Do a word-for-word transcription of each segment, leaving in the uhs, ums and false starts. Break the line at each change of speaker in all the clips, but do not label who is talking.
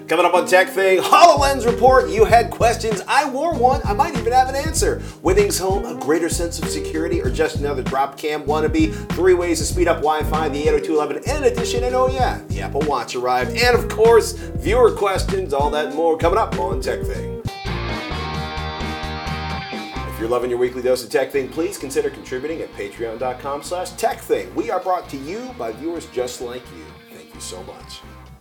Coming up on Tech Thing, HoloLens report. You had questions. I wore one. I might even have an answer. Withings Home, a greater sense of security, or just another drop cam wannabe? Three ways to speed up Wi-Fi, the eight oh two eleven, and in addition, and oh yeah, the Apple Watch arrived. And of course, viewer questions, all that and more coming up on Tech Thing. If you're loving your weekly dose of Tech Thing, please consider contributing at patreon.com slash Tech Thing. We are brought to you by viewers just like you. Thank you so much.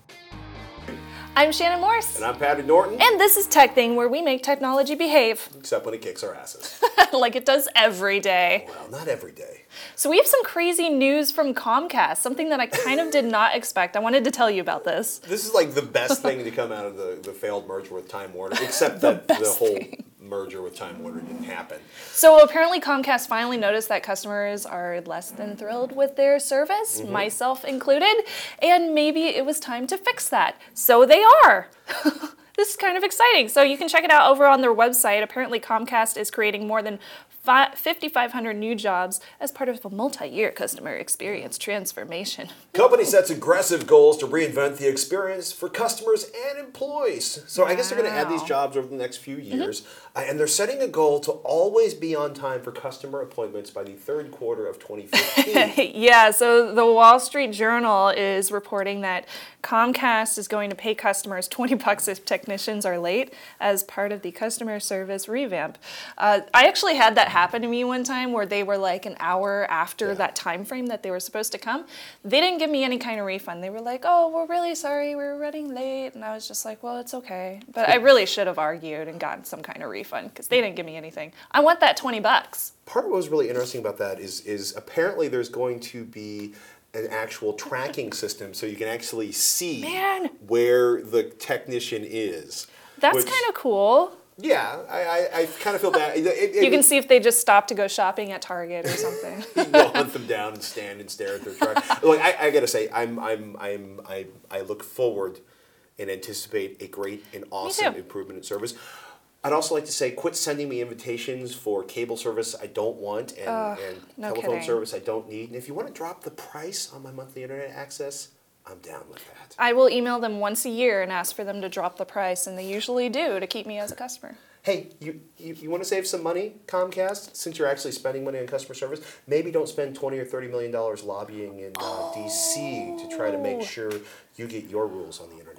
I'm Shannon Morse.
And I'm Patty Norton.
And this is Tech Thing, where we make technology behave.
Except when it kicks our asses.
Like it does every day.
Well, not every day.
So we have some crazy news from Comcast, something that I kind of did not expect. I wanted to tell you about this.
This is like the best thing to come out of the, the failed merger with Time Warner, except that the, the whole thing. merger with Time Warner didn't happen.
So apparently Comcast finally noticed that customers are less than thrilled with their service, mm-hmm. myself included, and maybe it was time to fix that. So they are. This is kind of exciting. So you can check it out over on their website. Apparently Comcast is creating more than fifty-five hundred new jobs as part of a multi-year customer experience transformation.
Company sets aggressive goals to reinvent the experience for customers and employees. So wow. I guess they're going to add these jobs over the next few years. Mm-hmm. uh, and they're setting a goal to always be on time for customer appointments by the third quarter of twenty fifteen.
Yeah, so the Wall Street Journal is reporting that Comcast is going to pay customers twenty bucks if technicians are late as part of the customer service revamp. Uh, I actually had that happen to me one time where they were like an hour after yeah. that time frame that they were supposed to come. They didn't give me any kind of refund. They were like, oh, we're really sorry, we're running late. And I was just like, well, it's okay. But I really should have argued and gotten some kind of refund because they didn't give me anything. I want that twenty bucks.
Part of what was really interesting about that is, is apparently there's going to be an actual tracking system so you can actually see
Man.
where the technician is.
That's kind of cool.
Yeah, I, I, I kind of feel bad. It, it,
you can see if they just stop to go shopping at Target or something.
You'll hunt them down and stand and stare at their truck. Like I, I gotta say, I'm, I'm, I'm, I, I look forward and anticipate a great and awesome improvement in service. I'd also like to say, quit sending me invitations for cable service I don't want and, uh, and
no
telephone
kidding.
service I don't need. And if you want to drop the price on my monthly internet access, I'm down with that.
I will email them once a year and ask for them to drop the price, and they usually do to keep me as a customer.
Hey, you, you, you want to save some money, Comcast, since you're actually spending money on customer service? Maybe don't spend twenty or thirty million dollars lobbying in uh, oh. D C to try to make sure you get your rules on the internet.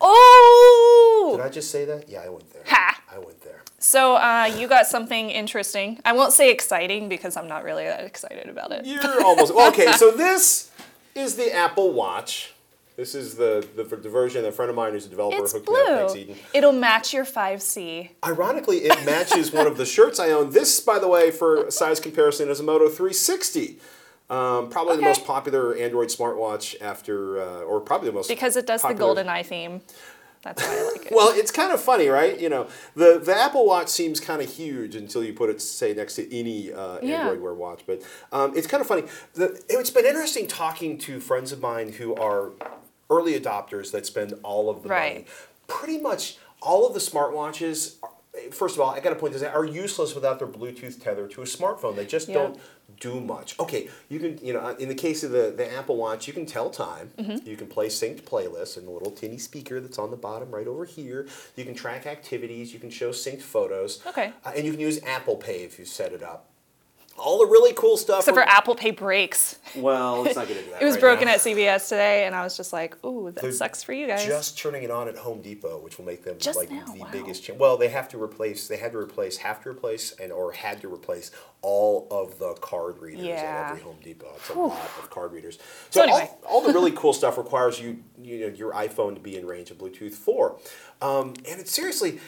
Oh!
Did I just say that? Yeah, I went there.
Ha!
I went there.
So uh, you got something interesting. I won't say exciting because I'm not really that excited about it.
You're almost... Well, okay, so this is the Apple Watch. This is the, the, the version that a friend of mine who's a developer
it's
hooked
blue.
me up. Thanks, Eden.
It'll match your five C.
Ironically, it matches one of the shirts I own. This, by the way, for size comparison, is a Moto three sixty. Um, probably
okay.
the most popular Android smartwatch after, uh, or probably the most
Because it does
popular.
the GoldenEye theme. That's why I like it.
Well, it's kind of funny, right? You know, the, the Apple Watch seems kind of huge until you put it, say, next to any uh,
yeah.
Android Wear watch. But um, it's kind of funny. The, it's been interesting talking to friends of mine who are early adopters that spend all of the
right.
money. Pretty much all of the smartwatches, are, first of all, I got to point this out, are useless without their Bluetooth tether to a smartphone. They just
yeah.
don't do much. Okay, you can, you know, in the case of the, the Apple Watch, you can tell time. Mm-hmm. You can play synced playlists and a little tinny speaker that's on the bottom right over here. You can track activities. You can show synced photos.
Okay.
Uh, and you can use Apple Pay if you set it up. All the really cool stuff.
Except for Apple Pay breaks.
Well, let's not get into that.
It was
right
broken
now.
at C V S today, and I was just like, ooh, that
They're
sucks for you guys.
Just turning it on at Home Depot, which will make them
just
like
now,
the
wow.
biggest change. Well, they have to replace, they had to replace, have to replace, and or had to replace all of the card readers
yeah.
at every Home Depot. It's a
Whew.
lot of card readers.
So,
So,
anyway.
all, all the really cool stuff requires you, you know, your iPhone to be in range of Bluetooth four. Um, and it's seriously...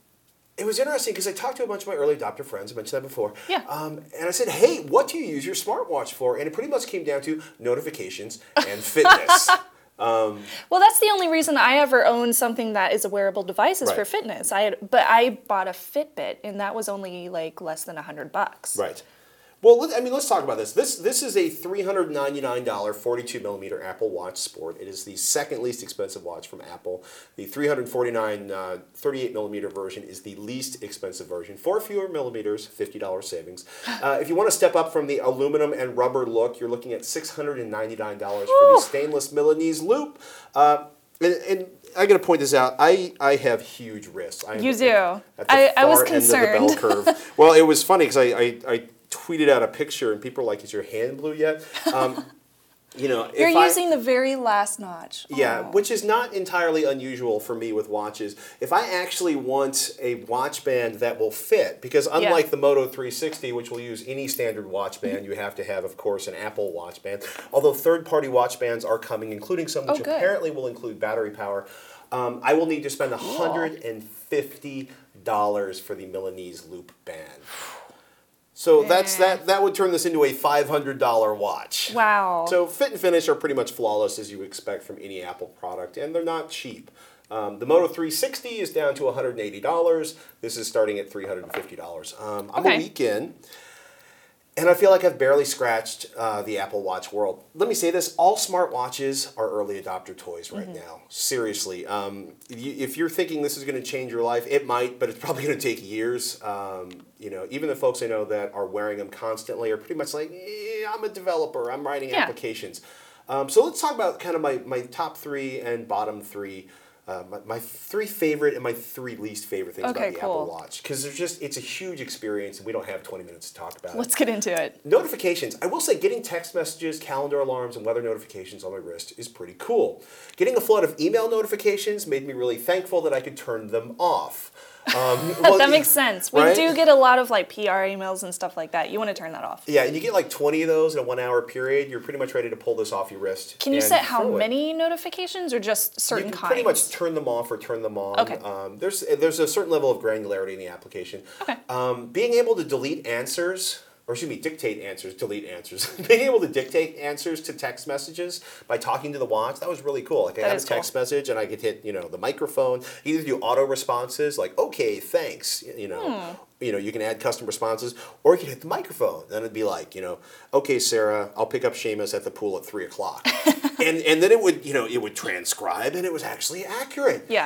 It was interesting because I talked to a bunch of my early adopter friends, I mentioned that before,
yeah.
um, and I said, hey, what do you use your smartwatch for? And it pretty much came down to notifications and fitness. um,
well, that's the only reason I ever owned something that is a wearable device is
right.
for fitness. I had, But I bought a Fitbit, and that was only like less than a hundred bucks.
Right. Well, let, I mean, let's talk about this. This this is a three hundred ninety-nine dollars forty-two millimeter Apple Watch Sport. It is the second least expensive watch from Apple. The three hundred forty-nine dollars uh, thirty-eight millimeter version is the least expensive version. Four fewer millimeters, fifty dollars savings. Uh, if you want to step up from the aluminum and rubber look, you're looking at six hundred ninety-nine dollars for the stainless Milanese loop. Uh, and, and I got to point this out. I, I have huge wrists. I am
You
at-
do.
At the
I- I was
far end of the bell
concerned.
curve. Well, it was funny because I, I, I tweeted out a picture and people were like, "Is your hand blue yet?" Um, you know,
You're
if I-
using the very last notch.
Yeah,
Aw.
which is not entirely unusual for me with watches. If I actually want a watch band that will fit, because unlike
Yeah.
the Moto three sixty, which will use any standard watch band, you have to have, of course, an Apple watch band. Although third-party watch bands are coming, including some which
Oh, good.
apparently will include battery power, um, I will need to spend one hundred fifty dollars for the Milanese Loop band. So that's
Eh.
that. That would turn this into a five hundred dollar watch.
Wow.
So fit and finish are pretty much flawless as you expect from any Apple product, and they're not cheap. Um, the Moto three sixty is down to one hundred eighty dollars. This is starting at three hundred fifty dollars. Um, I'm
Okay.
a week in, and I feel like I've barely scratched uh, the Apple Watch world. Let me say this, all smartwatches are early adopter toys right
Mm-hmm.
now. Seriously. Um, you, if you're thinking this is going to change your life, it might, but it's probably going to take years. Um, you know, even the folks I know that are wearing them constantly are pretty much like, eh, I'm a developer, I'm writing
Yeah.
applications. Um, so let's talk about kind of my, my top three and bottom three. Uh, my, my three favorite and my three least favorite things
Okay,
about the
cool.
Apple Watch. Because there's just, it's a huge experience and we don't have twenty minutes to talk about it.
Let's get into it.
Notifications. I will say getting text messages, calendar alarms, and weather notifications on my wrist is pretty cool. Getting a flood of email notifications made me really thankful that I could turn them off. Um, well,
That makes sense. We
right?
do get a lot of like P R emails and stuff like that. You want to turn that off.
Yeah, and you get like twenty of those in a one hour period, you're pretty much ready to pull this off your wrist.
Can you
and
set how
throw it.
many notifications or just certain
You can
kinds?
pretty much turn them off or turn them on.
Okay.
Um, there's there's a certain level of granularity in the application.
Okay.
Um, being able to delete answers, or excuse me, dictate answers, delete answers. Being able to dictate answers to text messages by talking to the watch, that was really cool. Like I
That
had a
is
text
cool.
message and I could hit, you know, the microphone. Either do auto responses like, okay, thanks, you know.
Hmm.
You know, you can add custom responses, or you can hit the microphone. Then it'd be like, you know, okay, Sarah, I'll pick up Seamus at the pool at three o'clock, and and then it would, you know, it would transcribe, and it was actually accurate.
Yeah.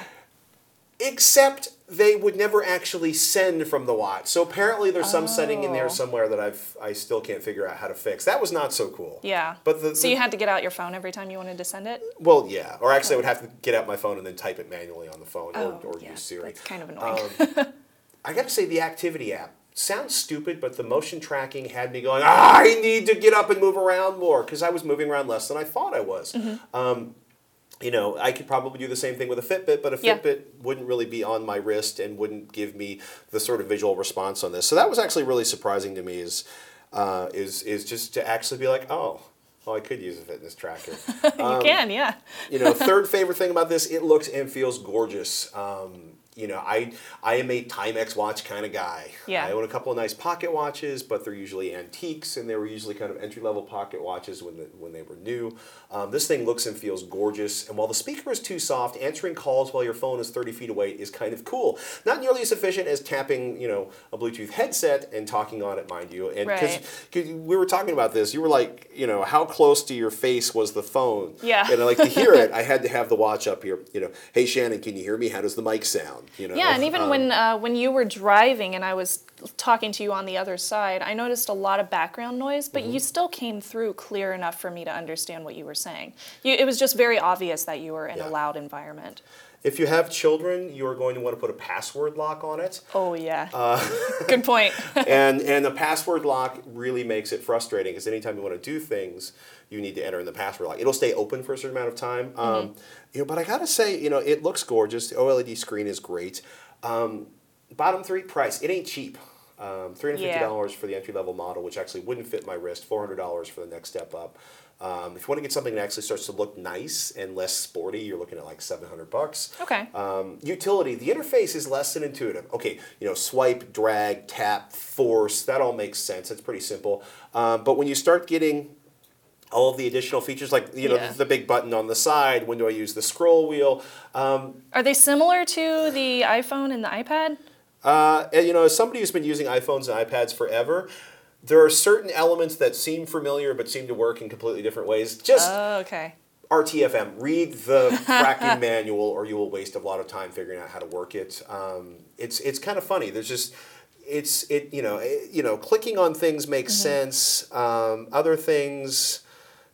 Except they would never actually send from the watch. So apparently there's some setting in there
Oh.
somewhere that I've I still can't figure out how to fix. That was not so cool.
Yeah.
But the,
so
the-
you had to get out your phone every time you wanted to send it?
well, yeah. Or actually, I would have to get out my phone and then type it manually on the phone,
Oh,
or, or
yeah.
use Siri.
That's kind of annoying.
Um, I got to say, the activity app sounds stupid, but the motion tracking had me going, ah, I need to get up and move around more, because I was moving around less than I thought I was.
Mm-hmm.
Um, you know, I could probably do the same thing with a Fitbit, but a
Yeah.
Fitbit wouldn't really be on my wrist and wouldn't give me the sort of visual response on this. So that was actually really surprising to me. Is uh, is is just to actually be like, oh, well, I could use a fitness tracker.
you can, yeah.
You know, third favorite thing about this, it looks and feels gorgeous. Um, you know, I I am a Timex watch kind of guy.
Yeah.
I own a couple of nice pocket watches, but they're usually antiques, and they were usually kind of entry level pocket watches when the, when they were new. Um, this thing looks and feels gorgeous, and while the speaker is too soft, answering calls while your phone is thirty feet away is kind of cool. Not nearly as efficient as tapping, you know, a Bluetooth headset and talking on it, mind you. And
Right.
because we were talking about this, you were like, you know, how close to your face was the phone?
Yeah.
And I like to hear it. I had to have the watch up here. You know, hey Shannon, can you hear me? How does the mic sound? You know.
Yeah, and even
Um,
when uh, when you were driving and I was talking to you on the other side, I noticed a lot of background noise, but
Mm-hmm.
you still came through clear enough for me to understand what you were saying. You, it was just very obvious that you were in
Yeah.
a loud environment.
if you have children, you are going to want to put a password lock on it.
Oh yeah,
Uh,
good point.
and and the password lock really makes it frustrating because anytime you want to do things, you need to enter in the password lock. It'll stay open for a certain amount of time. Um,
Mm-hmm.
you know, but I gotta say, you know, it looks gorgeous. The OLED screen is great. Um, bottom three, price. It ain't cheap. Um, three hundred fifty dollars
Yeah.
for the entry level model, which actually wouldn't fit my wrist. Four hundred dollars for the next step up. Um, if you want to get something that actually starts to look nice and less sporty, you're looking at like seven hundred bucks.
Okay.
Um, utility, the interface is less than intuitive. Okay, you know, swipe, drag, tap, force, that all makes sense. It's pretty simple. Um, but when you start getting all of the additional features, like, you know,
Yeah.
the big button on the side, when do I use the scroll wheel? Um,
Are they similar to the iPhone and the iPad?
uh, and, you know, as somebody who's been using iPhones and iPads forever, there are certain elements that seem familiar but seem to work in completely different ways. Just
Oh, okay.
R T F M, read the fracking manual or you will waste a lot of time figuring out how to work it. Um, it's it's kind of funny. There's just it's it you know it, you know clicking on things makes sense. Um, other things,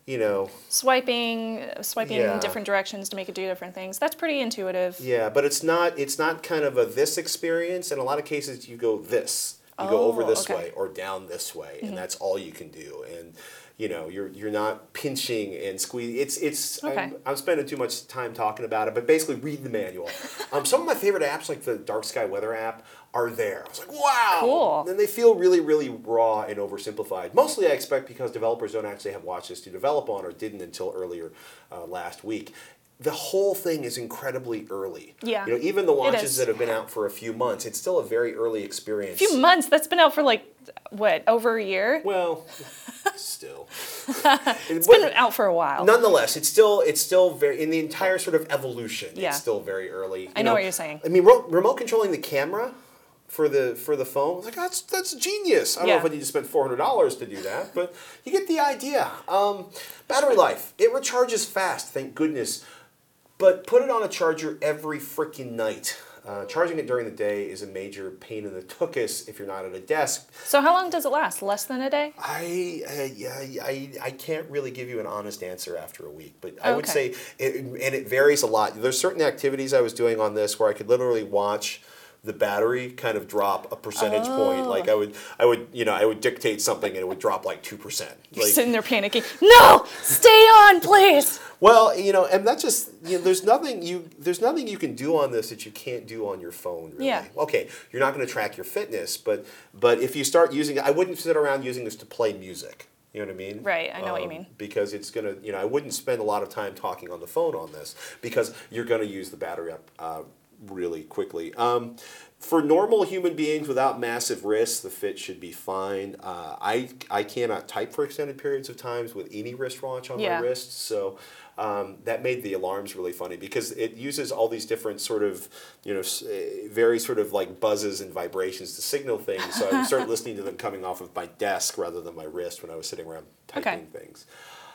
you know,
Swiping, swiping
Yeah.
in different directions to make it do different things. That's pretty intuitive.
yeah, but it's not it's not kind of a this experience. In a lot of cases, you go this, you go over
Oh,
this
okay.
way or down this way, and that's all you can do. And you know, you're you're not pinching and squeezing. It's it's.
Okay.
I'm, I'm spending too much time talking about it, but basically read the manual. um, some of my favorite apps, like the Dark Sky Weather app, are there. I was like, wow.
Cool.
And they feel really, really raw and oversimplified. Mostly, I expect because developers don't actually have watches to develop on, or didn't until earlier uh, last week. The whole thing is incredibly early.
Yeah,
You know, even the
it
watches
is.
that have been out for a few months, it's still a very early experience.
A few months. That's been out for like what, over a year?
Well, still.
It's been out for a while.
Nonetheless, it's still it's still very in the entire sort of evolution.
Yeah.
It's still very early. You
I know what you're saying.
I mean, ro- remote controlling the camera for the for the phone, I was like that's that's genius. I don't
Yeah.
know if I need to spend four hundred dollars to do that, but you get the idea. Um, battery life, it recharges fast, thank goodness. But put it on a charger every freaking night. Uh, charging it during the day is a major pain in the tuchus if you're not at a desk.
So how long does it last? Less than a day?
I, uh, yeah, I I can't really give you an honest answer after a week, but I would
Okay.
say, it, and it varies a lot. There's certain activities I was doing on this where I could literally watch the battery kind of drop a percentage point. Like I would, I would, you know, I would dictate something and it would drop like two percent.
You're
Like,
sitting there panicking. No, stay on, please.
well, you know, and that's just you know, there's nothing you there's nothing you can do on this that you can't do on your phone. Really.
Yeah.
Okay, you're not going to track your fitness, but but if you start using it, I wouldn't sit around using this to play music. You know what I mean?
Right, I know what you
Um,
mean.
Because it's gonna, you know, I wouldn't spend a lot of time talking on the phone on this because you're gonna use the battery up uh, really quickly. Um, for normal human beings without massive risks, the fit should be fine. Uh, I I cannot type for extended periods of times with any wristwatch on
Yeah.
my wrist, so. Um, that made the alarms really funny because it uses all these different sort of, you know, s- eh, very sort of like buzzes and vibrations to signal things. So I would start listening to them coming off of my desk rather than my wrist when I was sitting around typing things.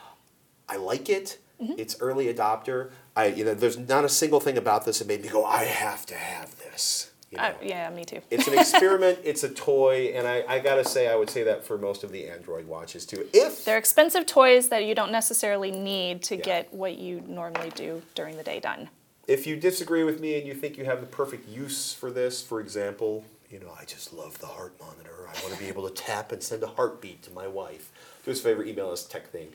I like it. It's early adopter. I, you know, there's not a single thing about this that made me go, I have to have this. You know?
Uh, yeah, me too.
It's an experiment. It's a toy, and I, I gotta say, I would say that for most of the Android watches too. If
They're expensive toys that you don't necessarily need to
Yeah.
get what you normally do during the day done.
If you disagree with me and you think you have the perfect use for this, for example, you know, I just love the heart monitor. I want to be able to tap and send a heartbeat to my wife. Do us a favor, email us techthing.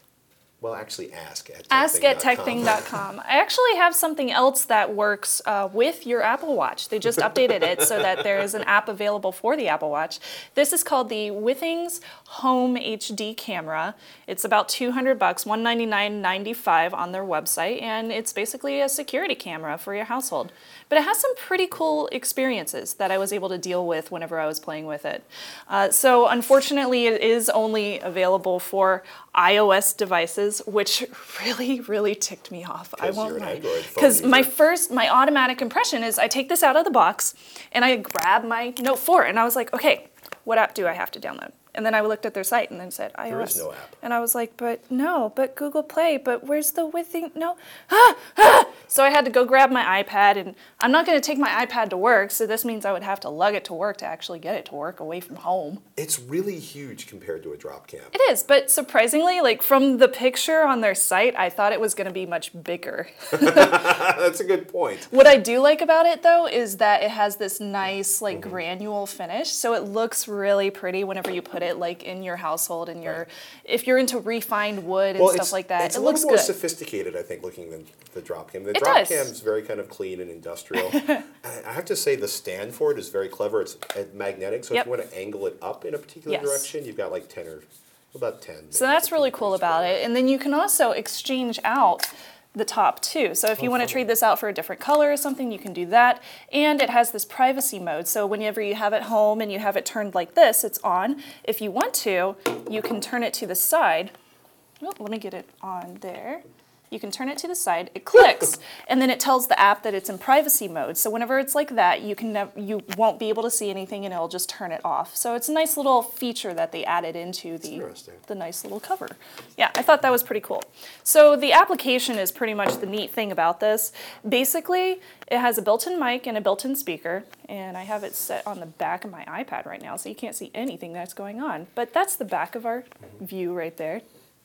Well, actually, ask at
Ask at
techthing
techthing dot com. I actually have something else that works uh, with your Apple Watch. They just updated it so that there is an app available for the Apple Watch. This is called the Withings Home H D Camera. It's about two hundred bucks, one ninety-nine ninety-five on their website, and it's basically a security camera for your household. But it has some pretty cool experiences that I was able to deal with whenever I was playing with it. Uh, so unfortunately, it is only available for iOS devices, which really, really ticked me off. I
'Cause
won't
you're an
lie.
Android phone
Because my
user.
first, my automatic impression is I take this out of the box and I grab my Note four and I was like, okay, what app do I have to download? And then I looked at their site and then said iOS.
There is no app.
And I was like, but no, but Google Play, but where's the Withing? No. Ah, ah. So I had to go grab my iPad, and I'm not going to take my iPad to work, so this means I would have to lug it to work to actually get it to work away from home.
It's really huge compared to a drop cam.
It is, but surprisingly, like from the picture on their site, I thought it was going to be much bigger.
That's a good point.
What I do like about it though is that it has this nice like granule finish, so it looks really pretty whenever you put it like in your household and your
Right.
if you're into refined wood and
Well,
stuff
it's,
like that.
it's
It
a
looks
little more
good.
sophisticated, I think, looking than the drop cam. The
It
drop
does.
cam's very kind of clean and industrial. I I have to say the stand for it is very clever. It's uh, magnetic, so
Yep.
if you want to angle it up in a particular
Yes.
direction, you've got like ten or about ten.
So that's really cool about it. And then you can also exchange out the top too. So if you want to trade this out for a different color or something, you can do that. And it has this privacy mode. So whenever you have it home and you have it turned like this, it's on. If you want to, you can turn it to the side. Oh, let me get it on there. You can turn it to the side, it clicks, and then it tells the app that it's in privacy mode. So whenever it's like that, you can nev- you won't be able to see anything and it'll just turn it off. So it's a nice little feature that they added into the,
interesting.
the nice little cover. Yeah, I thought that was pretty cool. So the application is pretty much the neat thing about this. Basically, it has a built-in mic and a built-in speaker, and I have it set on the back of my iPad right now, so you can't see anything that's going on. But that's the back of our view right there.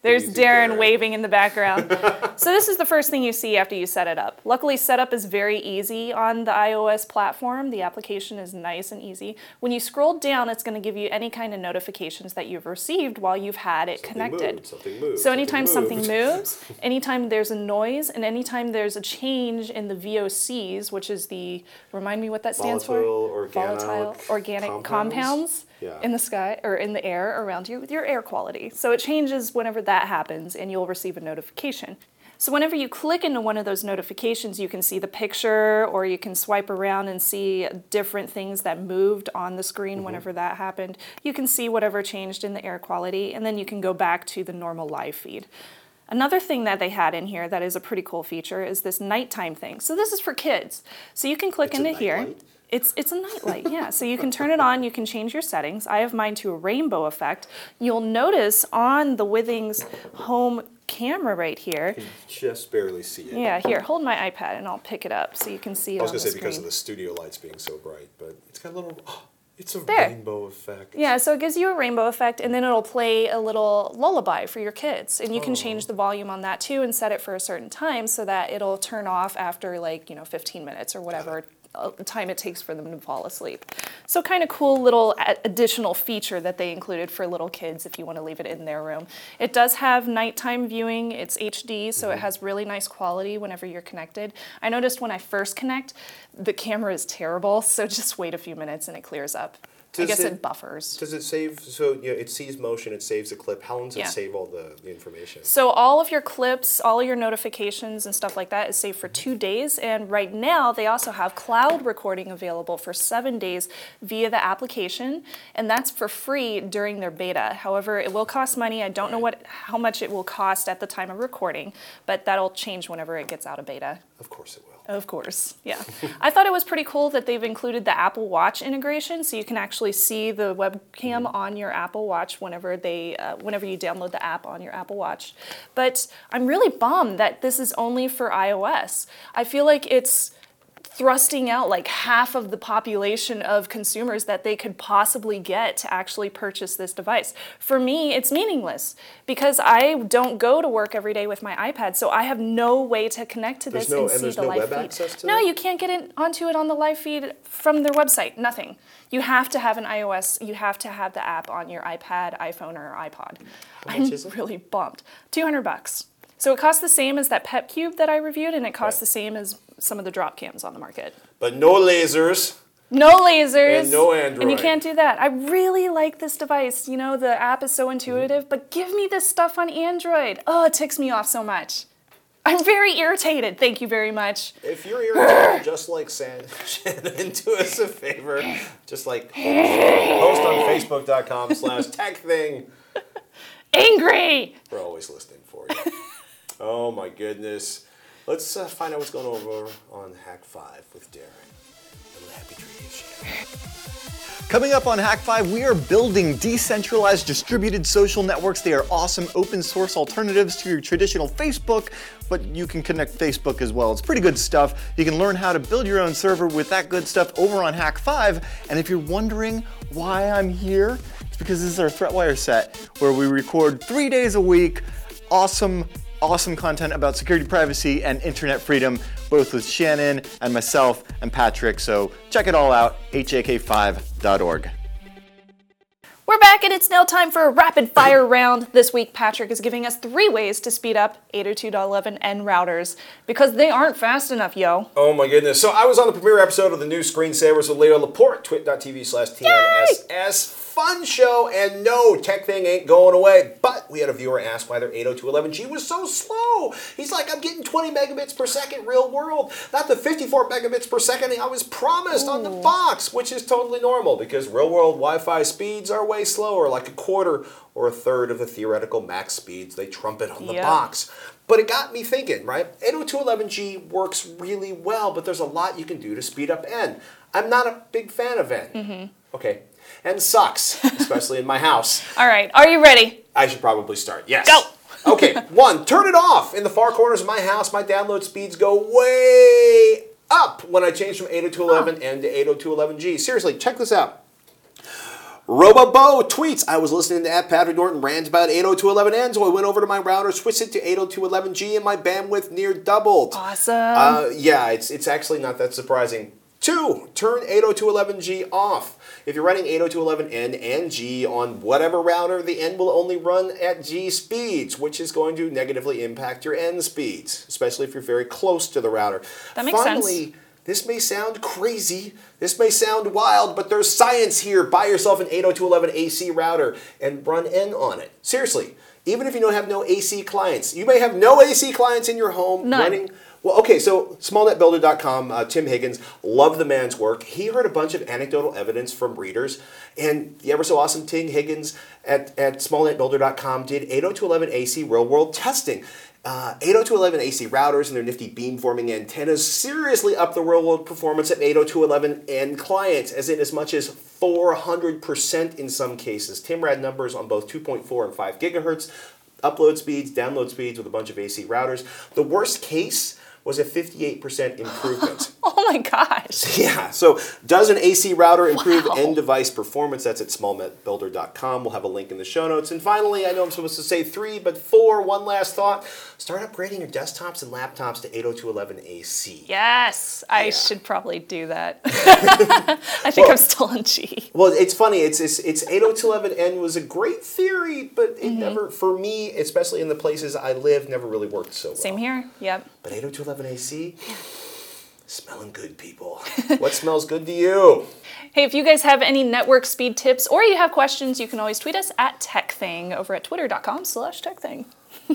There's
You think
Darren
Darren.
waving in the background. So this is the first thing you see after you set it up. Luckily, setup is very easy on the iOS platform. The application is nice and easy. When you scroll down, it's going to give you any kind of notifications that you've received while you've had it
Something
connected.
moved, something moved,
So anytime
something
something moves, anytime there's a noise, and anytime there's a change in the V O Cs, which is the, remind me what that stands
Volatile,
for?
organic
Volatile organic
compounds?
compounds
Yeah.
in the sky or in the air around you with your air quality. So it changes whenever that happens and you'll receive a notification. So whenever you click into one of those notifications, you can see the picture or you can swipe around and see different things that moved on the screen
Mm-hmm.
whenever that happened. You can see whatever changed in the air quality and then you can go back to the normal live feed. Another thing that they had in here that is a pretty cool feature is this nighttime thing. So this is for kids. So you can click
It's a
into here.
nightlight?
It's, it's a nightlight, yeah. So you can turn it on, you can change your settings. I have mine to a rainbow effect. You'll notice on the Withings home camera right here.
You just barely see it.
Yeah, here, hold my iPad and I'll pick it up so you can see it
I was
on
going
the
to say because
screen.
of the studio lights being so bright, but it's got a little, oh, it's a
There.
rainbow effect.
Yeah, so it gives you a rainbow effect and then it'll play a little lullaby for your kids. And you can change the volume on that too and set it for a certain time so that it'll turn off after like, you know, fifteen minutes or whatever uh, time it takes for them to fall asleep. So kind of cool little a- additional feature that they included for little kids if you want to leave it in their room. It does have nighttime viewing. It's H D, so it has really nice quality whenever you're connected. I noticed when I first connect, the camera is terrible, so just wait a few minutes and it clears up. I
Does
guess it,
it-
buffers.
Does it save, so you know, it sees motion, it saves the clip. How long does
Yeah.
it save all the, the information?
So all of your clips, all your notifications and stuff like that is saved for two days. And right now they also have cloud recording available for seven days via the application. And that's for free during their beta. However, it will cost money. I don't know what how much it will cost at the time of recording, but that'll change whenever it gets out of beta.
Of course it will.
Of course, yeah. I thought it was pretty cool that they've included the Apple Watch integration, so you can actually see the webcam on your Apple Watch whenever they, uh, whenever you download the app on your Apple Watch. But I'm really bummed that this is only for iOS. I feel like it's thrusting out like half of the population of consumers that they could possibly get to actually purchase this device. For me, it's meaningless because I don't go to work every day with my iPad, so I have no way to connect to
There's
this
no-
and
and
see
there's
the
no
live
web
feed.
access to
no,
it?
you can't get it onto it on the live feed from their website. Nothing. You have to have an iOS. You have to have the app on your iPad, iPhone, or iPod.
How
I'm
much is it?
really bummed. Two hundred bucks. So it costs the same as that Pep Cube that I reviewed, and it costs
Right.
the same as some of the drop cams on the market.
But no lasers.
No lasers.
And no
And you
Android.
can't do that. I really like this device. You know, the app is so intuitive, but give me this stuff on Android. Oh, it ticks me off so much. I'm very irritated. Thank you very much.
If you're irritated, just like San- Shannon, do us a favor. Just like post on Facebook.com slash tech thing.
Angry!
We're always listening for you. Oh my goodness. Let's uh, find out what's going over on Hack five with Darren. The Happy Tree Issue.
Coming up on Hack five, we are building decentralized distributed social networks. They are awesome open source alternatives to your traditional Facebook, but you can connect Facebook as well. It's pretty good stuff. You can learn how to build your own server with that good stuff over on Hack five. And if you're wondering why I'm here, it's because this is our ThreatWire set where we record three days a week. Awesome, awesome content about security, privacy, and internet freedom, both with Shannon and myself and Patrick. So check it all out, H A K five dot org.
We're back and it's now time for a rapid fire round. This week, Patrick is giving us three ways to speed up eight oh two dot eleven n routers because they aren't fast enough, yo.
Oh my goodness. So I was on the premiere episode of the new Screensavers with Leo Laporte, twit.tv slash TNSS. Fun show, and no, tech thing ain't going away. But we had a viewer ask why their eight oh two dot eleven G was so slow. He's like, I'm getting twenty megabits per second real world, not the fifty-four megabits per second I was promised on the box, which is totally normal because real world Wi-Fi speeds are way slower, like a quarter or a third of the theoretical max speeds they trumpet on the
Yep.
box. But it got me thinking, right? eight oh two dot eleven G works really well, but there's a lot you can do to speed up N. I'm not a big fan of N.
Mm-hmm.
Okay. N sucks, especially in my house.
All right, are you ready?
I should probably start. Yes.
Go.
Okay. One, turn it off. In the far corners of my house, my download speeds go way up when I change from eight oh two dot eleven N to eight oh two dot eleven G. Seriously, check this out. RoboBo tweets, I was listening to at Patrick Norton rants about eight oh two dot eleven n, so I went over to my router, switched it to eight oh two dot eleven G, and my bandwidth near doubled.
Awesome.
Uh, yeah, it's, it's actually not that surprising. Two, turn eight oh two dot eleven G off. If you're running eight oh two dot eleven n and G on whatever router, the N will only run at G speeds, which is going to negatively impact your N speeds, especially if you're very close to the router.
That makes
Finally,
sense.
This may sound crazy, this may sound wild, but there's science here. Buy yourself an eight oh two dot eleven A C router and run N on it. Seriously, even if you don't have no A C clients. You may have no A C clients in your home
None.
running. Well, okay, so small net builder dot com, uh, Tim Higgins, loved the man's work. He heard a bunch of anecdotal evidence from readers, and the ever so awesome Tim Higgins at, at small net builder dot com did eight oh two dot eleven A C real-world testing. Uh, eight oh two dot eleven A C routers and their nifty beamforming antennas seriously up the real-world performance of eight oh two dot eleven n clients, as in as much as four hundred percent in some cases. Tim ran numbers on both two point four and five gigahertz, upload speeds, download speeds with a bunch of A C routers. The worst case was a fifty-eight percent improvement.
Oh my gosh.
Yeah, so does an A C router improve
Wow.
end device performance? That's at small net builder dot com. We'll have a link in the show notes. And finally, I know I'm supposed to say three, but four, one last thought. Start upgrading your desktops and laptops to eight oh two dot eleven A C.
Yes, I
Yeah.
should probably do that. I think
Well-
I'm still on G.
Well, it's funny. It's it's, it's eight oh two dot eleven n was a great theory, but it
Mm-hmm.
never, for me, especially in the places I live, never really worked so well.
Same here. Yep.
But eight oh two dot eleven A C, smelling good, people. What smells good to you?
Hey, if you guys have any network speed tips or you have questions, you can always tweet us at TechThing over at twitter dot com slash TechThing.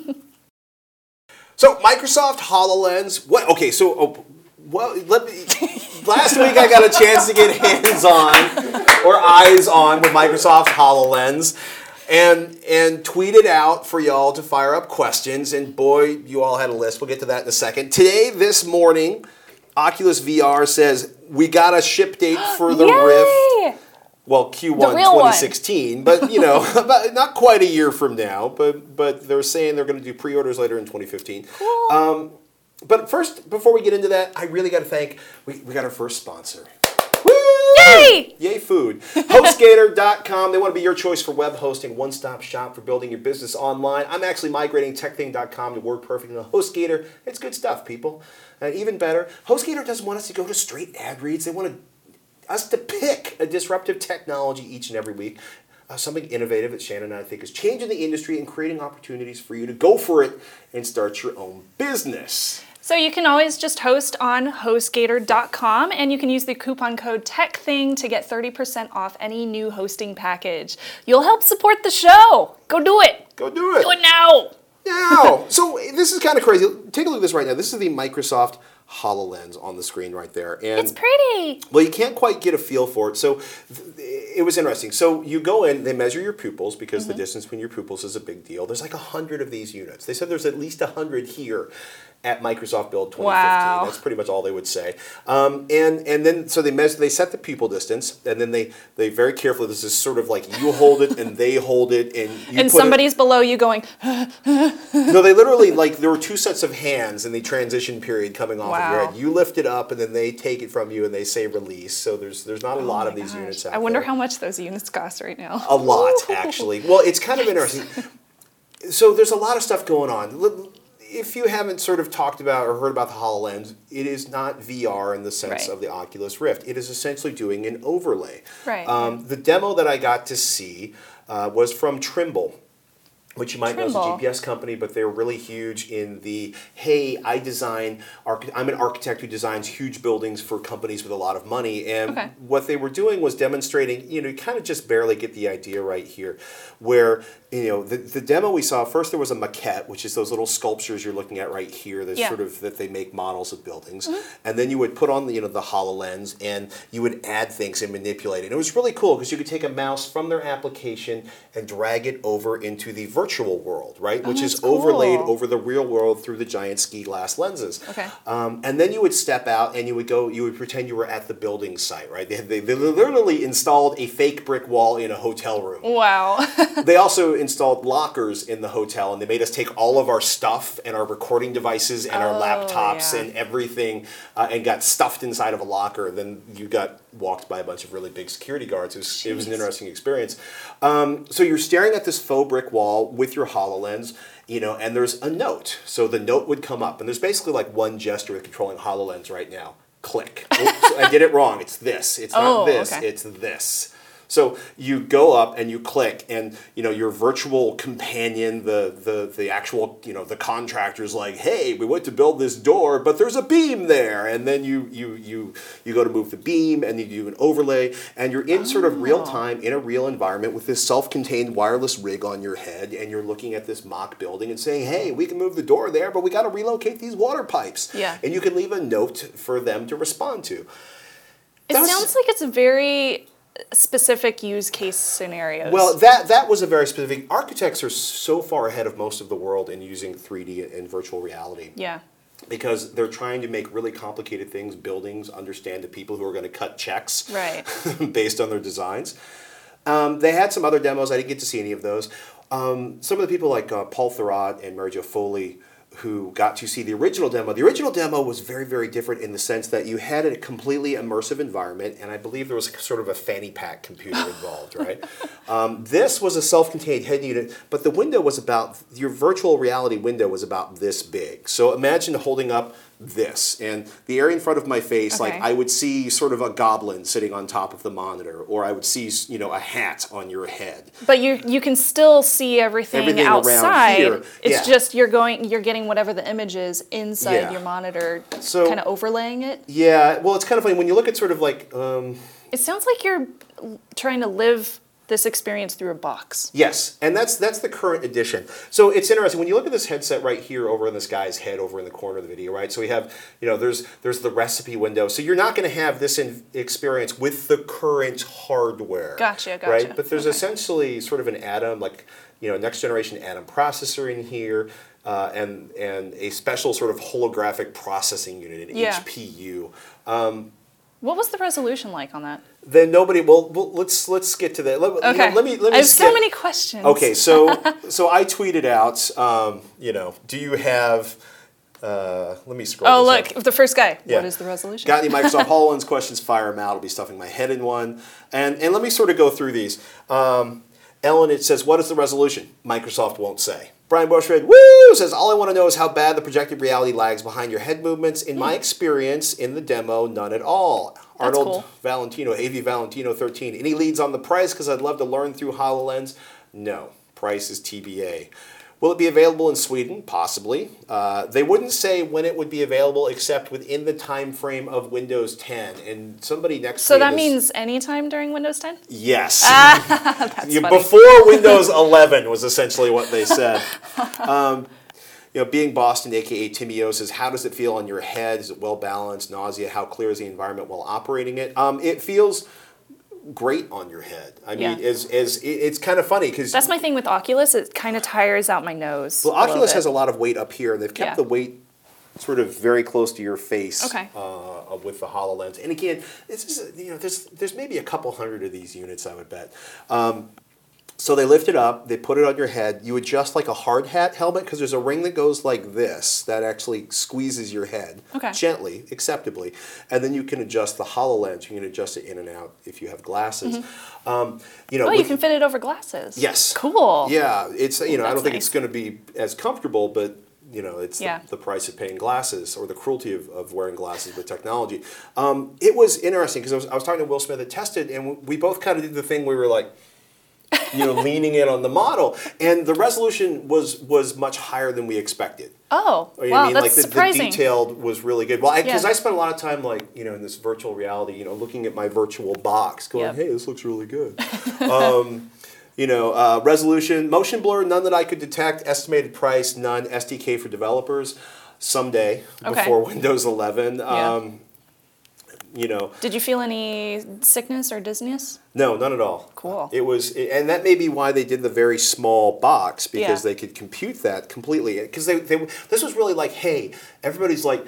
So Microsoft HoloLens. What? Okay, so oh, well, let me. Last week I got a chance to get hands on or eyes on with Microsoft HoloLens, and and tweeted out for y'all to fire up questions. And boy, you all had a list. We'll get to that in a second. Today, this morning, Oculus V R says we got a ship date for the Rift.
Yay!
Well, Q one
real one.
twenty sixteen, but you know, about, not quite a year from now. But but they're saying they're going to do pre-orders later in twenty fifteen.
Cool.
Um, but first, before we get into that, I really got to thank we, we got our first sponsor. Woo!
Yay!
Yay food. HostGator dot com. They want to be your choice for web hosting, one-stop shop for building your business online. I'm actually migrating TechThing dot com to WordPerfect and HostGator. It's good stuff, people. And even better, HostGator doesn't want us to go to straight ad reads. They want to us to pick a disruptive technology each and every week, uh, something innovative that Shannon and I think is changing the industry and creating opportunities for you to go for it and start your own business.
So you can always just host on HostGator dot com, and you can use the coupon code TechThing to get thirty percent off any new hosting package. You'll help support the show. Go do it.
Go do it.
Do it now.
Now, so this is kind of crazy. Take a look at this right now. This is the Microsoft HoloLens on the screen right there. And
It's pretty.
well, you can't quite get a feel for it. So th- it was interesting. So you go in, they measure your pupils because the distance between your pupils is a big deal. There's like a hundred of these units. They said there's at least a hundred here at Microsoft Build twenty fifteen.
Wow.
That's pretty much all they would say. Um, and and then so they measure, they set the pupil distance, and then they they very carefully. This is sort of like you hold it and they hold it, and you
And
put it-
somebody's below you going,
no, they literally, like, there were two sets of hands in the transition period coming off of your
Wow.
head. You lift it up, and then they take it from you, and they say release. So there's there's not a lot
oh
of
my
these
gosh.
units out
I wonder
there.
how much those units cost right now.
A lot, actually. Well, it's kind of interesting. So there's a lot of stuff going on. L- If you haven't sort of talked about or heard about the HoloLens, it is not V R in the sense
Right.
of the Oculus Rift. It is essentially doing an overlay.
Right.
Um, the demo that I got to see uh, was from Trimble, which you might know is a
Trimble.
G P S company, but they're really huge in the, hey, I design, arch- I'm an architect who designs huge buildings for companies with a lot of money. And
Okay.
what they were doing was demonstrating, you know, you kind of just barely get the idea right here, where, you know, the, the demo we saw, first there was a maquette, which is those little sculptures you're looking at right here, that
Yeah.
sort of, that they make models of buildings. And then you would put on, the, you know, the HoloLens, and you would add things and manipulate it. And it was really cool, because you could take a mouse from their application and drag it over into the virtual virtual world, right? Which is
that's cool.
overlaid over the real world through the giant ski glass lenses.
Okay.
Um, and then you would step out and you would go, you would pretend you were at the building site, right? They, they, they literally installed a fake brick wall in a hotel room.
Wow.
They also installed lockers in the hotel, and they made us take all of our stuff and our recording devices and our
Oh,
laptops
yeah.
and everything uh, and got stuffed inside of a locker. And then you got walked by a bunch of really big security guards. It was, it was an
Jeez.
interesting experience. Um, so you're staring at this faux brick wall with your HoloLens, you know, and there's a note. So the note would come up, and there's basically like one gesture with controlling HoloLens right now. Click. Oops, I did it wrong. It's this. It's
Oh,
not this.
okay.
It's this. So you go up and you click, and you know your virtual companion, the the the actual you know the contractor's like, hey, we went to build this door, but there's a beam there, and then you you you you go to move the beam, and you do an overlay, and you're in sort of real time in a real environment with this self-contained wireless rig on your head, and you're looking at this mock building and saying, hey, we can move the door there, but we got to relocate these water pipes.
Yeah.
And you can leave a note for them to respond to.
It
That was-
sounds like it's a very specific use case scenarios.
Well, that that was a very specific. Architects are so far ahead of most of the world in using three D and virtual reality
yeah.
because they're trying to make really complicated things, buildings, understand the people who are going to cut checks
Right.
based on their designs. Um, they had some other demos. I didn't get to see any of those. Um, some of the people like uh, Paul Thurrott and Mary Jo Foley, who got to see the original demo. The original demo was very, very different in the sense that you had a completely immersive environment, and I believe there was sort of a fanny pack computer involved, right? Um, this was a self-contained head unit, but the window was about, your virtual reality window was about this big. So imagine holding up this, and the area in front of my face,
Okay.
like I would see sort of a goblin sitting on top of the monitor, or I would see, you know, a hat on your head.
But you you can still see everything,
Everything around
outside.
here,
It's
yeah.
just you're going you're getting whatever the image is inside
Yeah.
your monitor,
So-
kind of overlaying it.
Yeah, well, it's kind of funny when you look at sort of like, um,
It sounds like you're trying to live this experience through a box.
yes, and that's that's the current edition. So it's interesting when you look at this headset right here over in this guy's head over in the corner of the video, right? So we have, you know, there's there's the recipe window. So you're not going to have this in experience with the current hardware.
Gotcha, gotcha.
Right, but there's
Okay.
essentially sort of an Atom, like you know, next generation Atom processor in here. Uh, and and a special sort of holographic processing unit, an
Yeah.
H P U.
What was the resolution like on that?
Then nobody. Well, well, let's let's get to that. Let, you know,
Okay.
let me let me.
I have so
skip-
many questions.
Okay, so so I tweeted out. Um, you know, do you have? Uh, let me scroll.
Oh,
this
look,
up.
the first guy.
Yeah.
What is the resolution?
Got any Microsoft HoloLens questions? Fire them out. I'll be stuffing my head in one. And and let me sort of go through these. Um, Ellen, it says, what is the resolution? Microsoft won't say. Brian Bushred, woo, says, all I want to know is how bad the projected reality lags behind your head movements. In my experience, in the demo, none at all.
That's
Arnold
cool.
Valentino, A V Valentino thirteen. Any leads on the price? Because I'd love to learn through HoloLens. No, price is T B A. Will it be available in Sweden? Possibly. Uh, they wouldn't say when it would be available except within the time frame of Windows ten. And somebody next
So
to me
that
was-
means anytime during Windows ten?
Yes.
That's
You-
funny.
Before Windows eleven was essentially what they said. Um, you know, being Boston, aka Timio, says, how does it feel on your head? Is it well balanced? Nausea? How clear is the environment while operating it? Um, it feels great on your head. I mean,
Yeah.
as, as it, it's kind of funny because
That's my thing with Oculus. It kind of tires out my nose.
well,
a little
Oculus
bit.
has a lot of weight up here, and they've kept
Yeah.
the weight sort of very close to your face.
Okay.
Uh, with the HoloLens, and again, it's just, you know, there's there's maybe a couple hundred of these units, I would bet. Um, so they lift it up, they put it on your head. You adjust like a hard hat helmet because there's a ring that goes like this that actually squeezes your head
Okay.
gently, acceptably, and then you can adjust the HoloLens. You can adjust it in and out if you have glasses. Um, you know,
Oh, you
with-
can fit it over glasses.
Yes.
Cool.
Yeah, it's you know I
That's
don't think
nice.
it's going to be as comfortable, but you know it's
Yeah.
the, the price of paying glasses or the cruelty of, of wearing glasses with technology. Um, it was interesting because I was, I was talking to Will Smith at Tested, and we both kind of did the thing where we were like, you know, leaning in on the model, and the resolution was was much higher than we expected.
Oh,
You know what
wow,
I mean?
that's
Like the, the
surprising.
detailed was really good. Well, because I,
Yeah.
spent a lot of time like you know in this virtual reality, you know, looking at my virtual box, going,
Yep.
"Hey, this looks really good." um, you know, uh, resolution, motion blur, none that I could detect. Estimated price, none. S D K for developers, someday
Okay.
before Windows eleven.
Yeah.
Um, you know.
Did you feel any sickness or dizziness?
No, none at all.
Cool.
It was, and that may be why they did the very small box, because
Yeah.
they could compute that completely. Because they, they, this was really like, hey, everybody's like,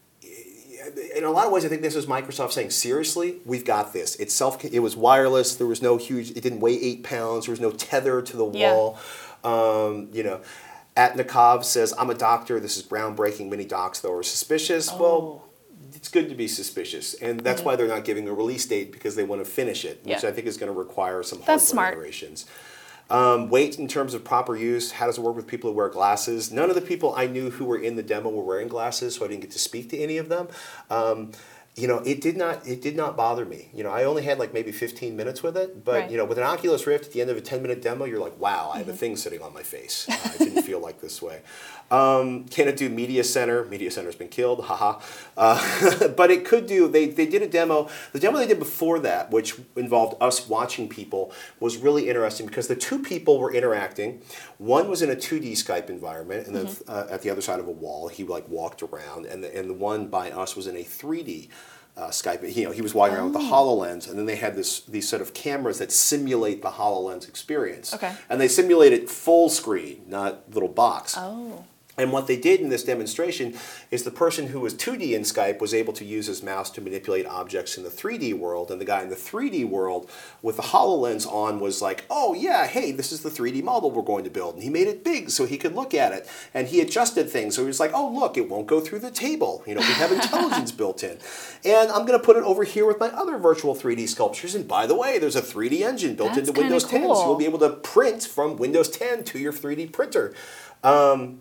in a lot of ways, I think this was Microsoft saying, seriously, we've got this. It's self. It was wireless. There was no huge. It didn't weigh eight pounds. There was no tether to the
Yeah.
wall. Um, you know, Atnikov says, "I'm a doctor. This is groundbreaking. Many docs though are suspicious."
Oh.
Well, it's good to be suspicious, and that's why they're not giving a release date, because they want to finish it, which
Yeah.
I think is going to require some
That's
hardware
smart.
iterations. Um, weight in terms of proper use. How does it work with people who wear glasses? None of the people I knew who were in the demo were wearing glasses, so I didn't get to speak to any of them. Um, you know, it did not it did not bother me. You know, I only had like maybe fifteen minutes with it, but
Right.
you know, with an Oculus Rift at the end of a ten minute demo, you're like, wow, I have a thing sitting on my face. Uh, I didn't feel like this way. Um, can it do Media Center? Media Center's been killed, haha. Uh, but it could do, they, they did a demo, the demo they did before that, which involved us watching people, was really interesting because the two people were interacting. One was in a two D Skype environment, and then
Mm-hmm.
uh, at the other side of a wall, he like walked around, and the, and the one by us was in a three D Uh, Skype. You know, he was walking around with the HoloLens, and then they had this these sort of cameras that simulate the HoloLens experience.
Okay.
And they simulate it full screen, not little box.
Oh.
And what they did in this demonstration is the person who was two D in Skype was able to use his mouse to manipulate objects in the three D world, and the guy in the three D world with the HoloLens on was like, oh yeah, hey, this is the three D model we're going to build. And he made it big so he could look at it. And he adjusted things, so he was like, oh look, it won't go through the table. You know, we have intelligence built in. And I'm going to put it over here with my other virtual three D sculptures. And by the way, there's a three D engine built
That's
into Windows
kinda
ten, so you'll
cool.
be able to print from Windows ten to your three D printer. Um,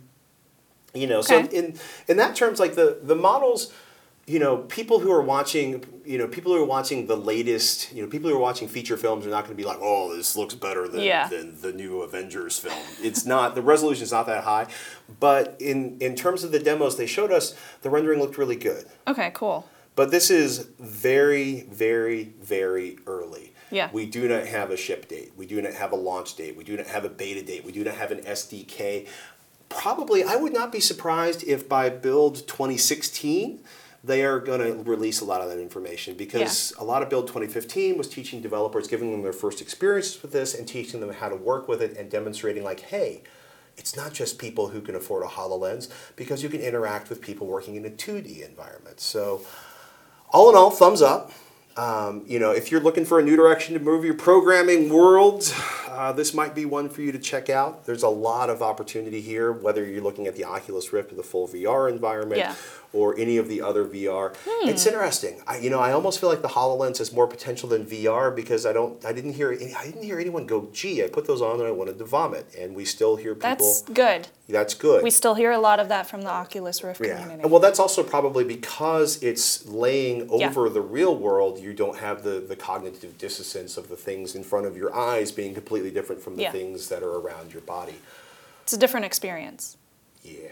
You know, so
Okay.
in in that terms, like the the models, you know, people who are watching, you know, people who are watching the latest, you know, people who are watching feature films are not going to be like, oh, this looks better than,
Yeah.
than the new Avengers film. It's not, the resolution is not that high, but in in terms of the demos they showed us, the rendering looked really good.
Okay, cool.
But this is very, very, very early.
Yeah.
We do not have a ship date. We do not have a launch date. We do not have a beta date. We do not have an S D K. Probably, I would not be surprised if by build twenty sixteen, they are going to release a lot of that information, because a lot of build twenty fifteen was teaching developers, giving them their first experiences with this and teaching them how to work with it and demonstrating like, hey, it's not just people who can afford a HoloLens, because you can interact with people working in a two D environment. So all in all, thumbs up. Um, you know, if you're looking for a new direction to move your programming world, uh, this might be one for you to check out. There's a lot of opportunity here, whether you're looking at the Oculus Rift or the full V R environment,
Yeah.
or any of the other V R. It's interesting. I, you know, I almost feel like the HoloLens has more potential than V R, because I don't, I didn't hear, any, I didn't hear anyone go, gee, I put those on and I wanted to vomit, and we still hear people.
That's good.
That's good.
We still hear a lot of that from the Oculus Rift
Yeah.
community.
And well, that's also probably because it's laying
Yeah.
over the real world. You don't have the, the cognitive dissonance of the things in front of your eyes being completely different from the
Yeah.
things that are around your body.
It's a different experience.
Yeah.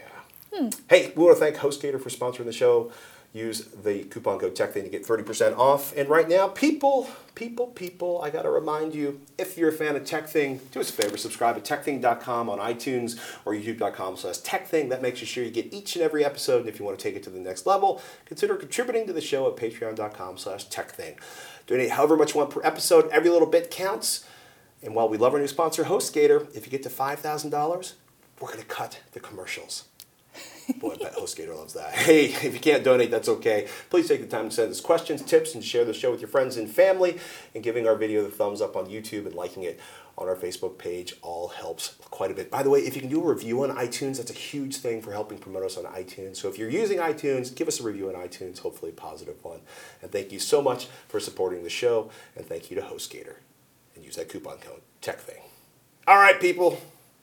Hey, we want to thank HostGator for sponsoring the show. Use the coupon code TechThing to get thirty percent off. And right now, people, people, people, I got to remind you, if you're a fan of TechThing, do us a favor, subscribe at tech thing dot com on iTunes or youtube dot com slash TechThing. That makes sure you get each and every episode. And if you want to take it to the next level, consider contributing to the show at patreon dot com slash TechThing. Donate however much you want per episode. Every little bit counts. And while we love our new sponsor, HostGator, if you get to five thousand dollars, we're going to cut the commercials. Boy, I bet HostGator loves that. Hey, if you can't donate, that's okay. Please take the time to send us questions, tips, and share the show with your friends and family. And giving our video the thumbs up on YouTube and liking it on our Facebook page all helps quite a bit. By the way, if you can do a review on iTunes, that's a huge thing for helping promote us on iTunes. So if you're using iTunes, give us a review on iTunes, hopefully a positive one. And thank you so much for supporting the show. And thank you to HostGator. And use that coupon code TechThing. All right, people.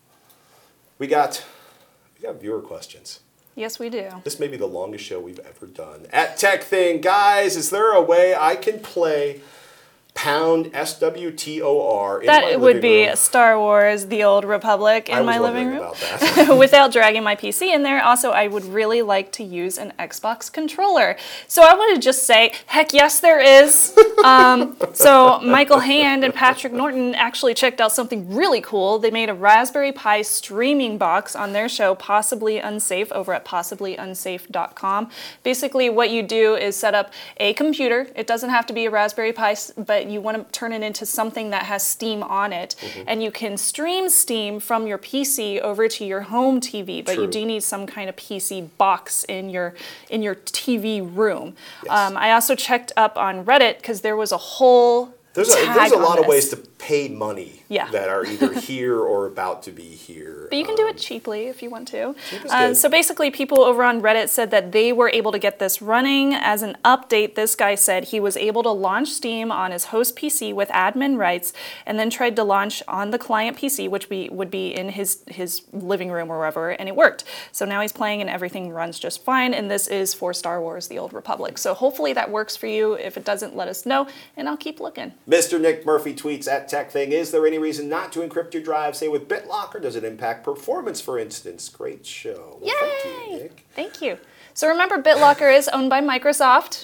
We got, we got viewer questions.
Yes, we do.
This may be the longest show we've ever done. At TechThing, guys, is there a way I can play Pound S W T O R in my
That would
living
be
room.
Star Wars: The Old Republic in
I was
my living
wondering
room.
about that.
Without dragging my P C in there. Also, I would really like to use an Xbox controller. So I want to just say, heck yes, there is. Um, so Michael Hand and Patrick Norton actually checked out something really cool. They made a Raspberry Pi streaming box on their show, Possibly Unsafe, over at possibly unsafe dot com. Basically, what you do is set up a computer. It doesn't have to be a Raspberry Pi, but you want to turn it into something that has Steam on it, mm-hmm. and you can stream Steam from your P C over to your home T V, but
True.
you do need some kind of P C box in your in your T V room.
Yes.
Um, I also checked up on Reddit because there was a whole
There's a,
tag
there's a
on
lot of
this.
ways to pay money
Yeah.
that are either here or about to be here.
But you can
um,
do it cheaply if you want to.
Cheap is
Uh,
good.
so basically, people over on Reddit said that they were able to get this running. As an update, this guy said he was able to launch Steam on his host P C with admin rights, and then tried to launch on the client P C, which be, would be in his, his living room or wherever, and it worked. So now he's playing and everything runs just fine, and this is for Star Wars: The Old Republic. So hopefully that works for you. If it doesn't, let us know, and I'll keep looking.
Mister Nick Murphy tweets at TechThing, is there any reason not to encrypt your drive, say with BitLocker? Does it impact performance, for instance? Great show. Well, thank you,
Yay!
Nick.
Thank you. So remember, BitLocker is owned by Microsoft.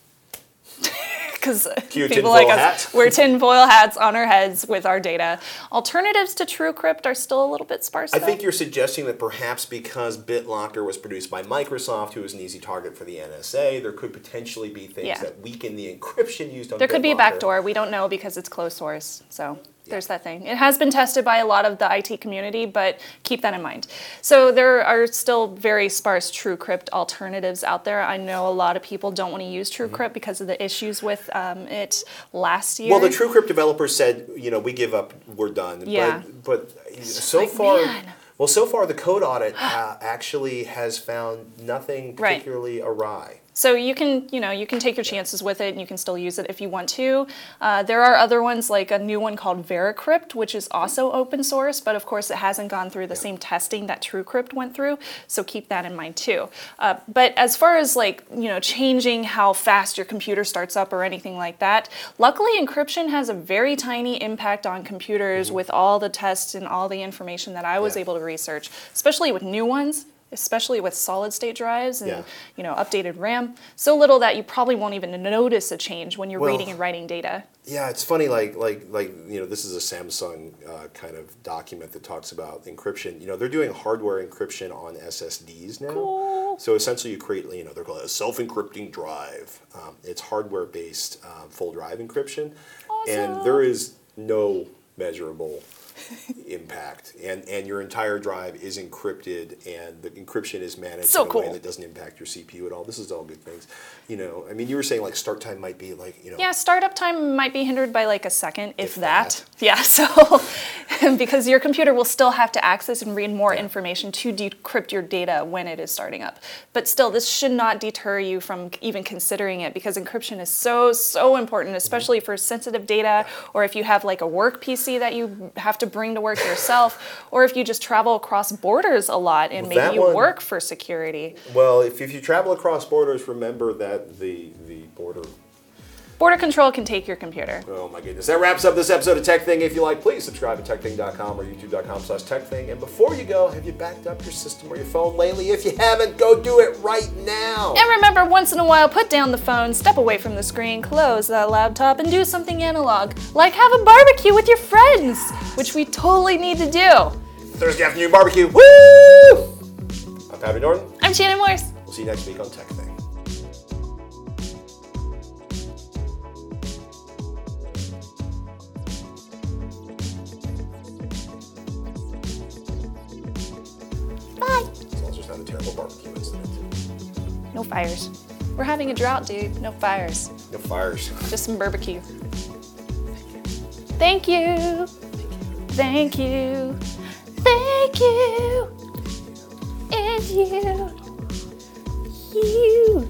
Because
Cue
people
tinfoil
like us
hat.
wear tinfoil hats on our heads with our data. Alternatives to TrueCrypt are still a little bit sparse.
I
though.
think you're suggesting that perhaps because BitLocker was produced by Microsoft, who is an easy target for the N S A, there could potentially be things
Yeah.
that weaken the encryption used on
there could be a
BitLocker.
backdoor. We don't know because it's closed source. So there's that thing. It has been tested by a lot of the I T community, but keep that in mind. So there are still very sparse TrueCrypt alternatives out there. I know a lot of people don't want to use TrueCrypt
Mm-hmm.
because of the issues with um, it last year.
Well, the TrueCrypt developers said, you know, we give up, we're done.
Yeah.
But, but so
like,
far,
man.
well, so far the code audit uh, actually has found nothing
Right.
particularly awry.
So you can, you know, you can take your chances with it, and you can still use it if you want to. Uh, there are other ones, like a new one called VeraCrypt, which is also open source, but of course it hasn't gone through the same testing that TrueCrypt went through. So keep that in mind too. Uh, but as far as like, you know, changing how fast your computer starts up or anything like that, luckily encryption has a very tiny impact on computers with all the tests and all the information that I was
Yeah.
able to research, especially with new ones. Especially with solid state drives and
Yeah.
you know updated RAM, so little that you probably won't even notice a change when you're
Well,
reading and writing data.
Yeah, it's funny. Like, like, like, you know, this is a Samsung uh, kind of document that talks about encryption. You know, they're doing hardware encryption on S S Ds now.
Cool.
So essentially, you create, you know, they're called a self-encrypting drive. Um, it's hardware-based um, full drive encryption, and
Awesome.
there is no measurable impact, and and your entire drive is encrypted, and the encryption is managed
So
in a way
cool.
that doesn't impact your C P U at all. This is all good things. You know, I mean, you were saying like start time might be like, you know,
Yeah, startup time might be hindered by like a second, if,
If
that.
that.
Yeah, so because your computer will still have to access and read more information to decrypt your data when it is starting up. But still, this should not deter you from even considering it, because encryption is so, so important, especially for sensitive data, or if you have like a work P C that you have to bring to work yourself, or if you just travel across borders a lot and
Well, that
maybe you
one-
work for security.
Well, if, if you travel across borders, remember that the the border.
Border control can take your computer.
Oh my goodness. That wraps up this episode of Tech Thing. If you like, please subscribe to tech thing dot com or youtube dot com slash tech thing. And before you go, have you backed up your system or your phone lately? If you haven't, go do it right now.
And remember, once in a while, put down the phone, step away from the screen, close that laptop, and do something analog, like have a barbecue with your friends, which we totally need to do.
Thursday afternoon barbecue. Woo! I'm Patrick Norton.
I'm Shannon Morse.
We'll see you next week on Tech Thing.
Bye.
As long as there's not a terrible barbecue incident.
No fires. We're having a drought, dude. No fires.
No fires.
Just some barbecue. Thank you. Thank you. Thank you. And you. You.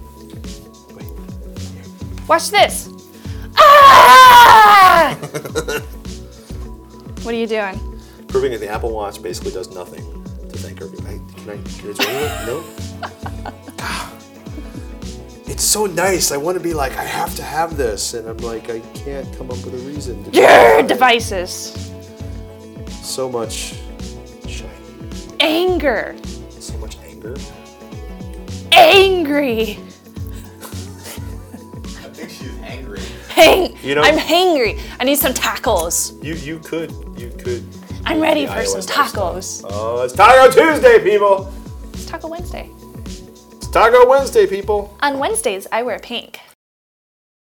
Watch this. Ah! What are you doing?
Proving that the Apple Watch basically does nothing to thank everybody. Can I? Can I? Is there anyone? No. It's so nice. I want to be like, I have to have this, and I'm like, I can't come up with a reason. To
Your devices.
So much shiny.
Anger.
So much anger.
Angry.
I think she's angry.
Hang.
You know-
I'm hangry. I need some tacos.
You you could you could.
I'm ready
the
for some
iOS lifestyle.
tacos.
Oh, it's Taco Tuesday, people.
It's Taco Wednesday.
It's Taco Wednesday, people.
On Wednesdays, I wear pink.